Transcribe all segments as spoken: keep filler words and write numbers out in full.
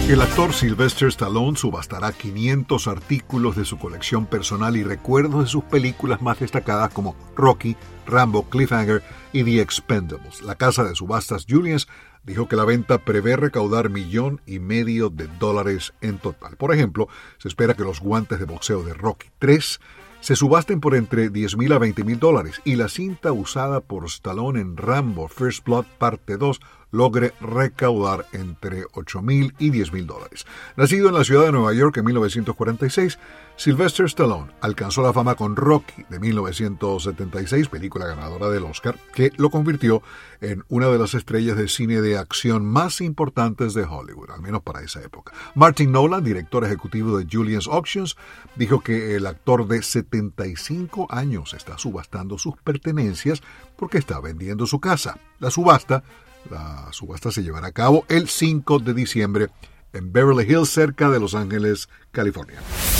El actor Sylvester Stallone subastará quinientos artículos de su colección personal y recuerdos de sus películas más destacadas como Rocky, Rambo, Cliffhanger y The Expendables. La casa de subastas Julius dijo que la venta prevé recaudar millón y medio de dólares en total. Por ejemplo, se espera que los guantes de boxeo de Rocky tres se subasten por entre diez mil a veinte mil dólares y la cinta usada por Stallone en Rambo First Blood Parte dos logre recaudar entre ocho mil y diez mil dólares. Nacido en la ciudad de Nueva York en mil novecientos cuarenta y seis, Sylvester Stallone alcanzó la fama con Rocky de mil novecientos setenta y seis, película ganadora del Oscar, que lo convirtió en una de las estrellas de cine de acción más importantes de Hollywood, al menos para esa época. Martin Nolan, director ejecutivo de Julius Auctions, dijo que el actor de setenta y cinco años está subastando sus pertenencias porque está vendiendo su casa. La subasta La subasta se llevará a cabo el cinco de diciembre en Beverly Hills, cerca de Los Ángeles, California.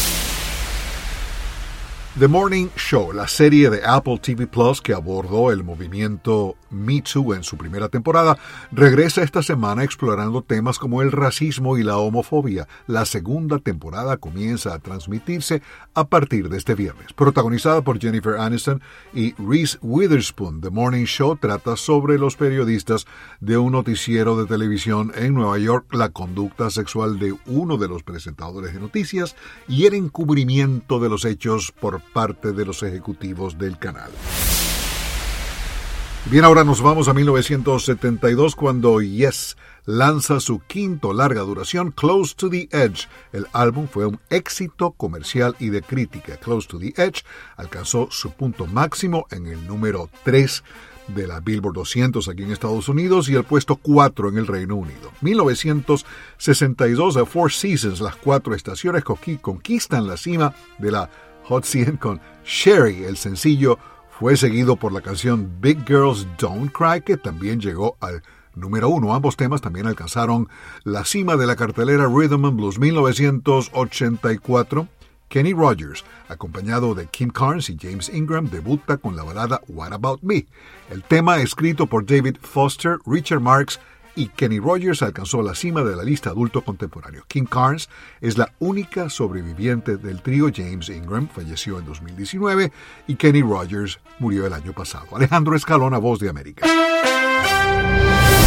The Morning Show, la serie de Apple T V Plus que abordó el movimiento Me Too en su primera temporada, regresa esta semana explorando temas como el racismo y la homofobia. La segunda temporada comienza a transmitirse a partir de este viernes. Protagonizada por Jennifer Aniston y Reese Witherspoon, The Morning Show trata sobre los periodistas de un noticiero de televisión en Nueva York, la conducta sexual de uno de los presentadores de noticias y el encubrimiento de los hechos por parte de los ejecutivos del canal. Bien, ahora nos vamos a mil novecientos setenta y dos cuando Yes lanza su quinto larga duración, Close to the Edge. El álbum fue un éxito comercial y de crítica. Close to the Edge alcanzó su punto máximo en el número tres de la Billboard doscientos aquí en Estados Unidos y el puesto cuatro en el Reino Unido. mil novecientos sesenta y dos, The Four Seasons, las cuatro estaciones conquistan la cima de la Hot cien con Sherry. El sencillo fue seguido por la canción Big Girls Don't Cry, que también llegó al número uno. Ambos temas también alcanzaron la cima de la cartelera Rhythm and Blues. mil novecientos ochenta y cuatro, Kenny Rogers, acompañado de Kim Carnes y James Ingram, debuta con la balada What About Me. El tema, escrito por David Foster, Richard Marx y Kenny Rogers, alcanzó la cima de la lista adulto contemporáneo. Kim Carnes es la única sobreviviente del trío. James Ingram falleció en dos mil diecinueve y Kenny Rogers murió el año pasado. Alejandro Escalona, Voz de América.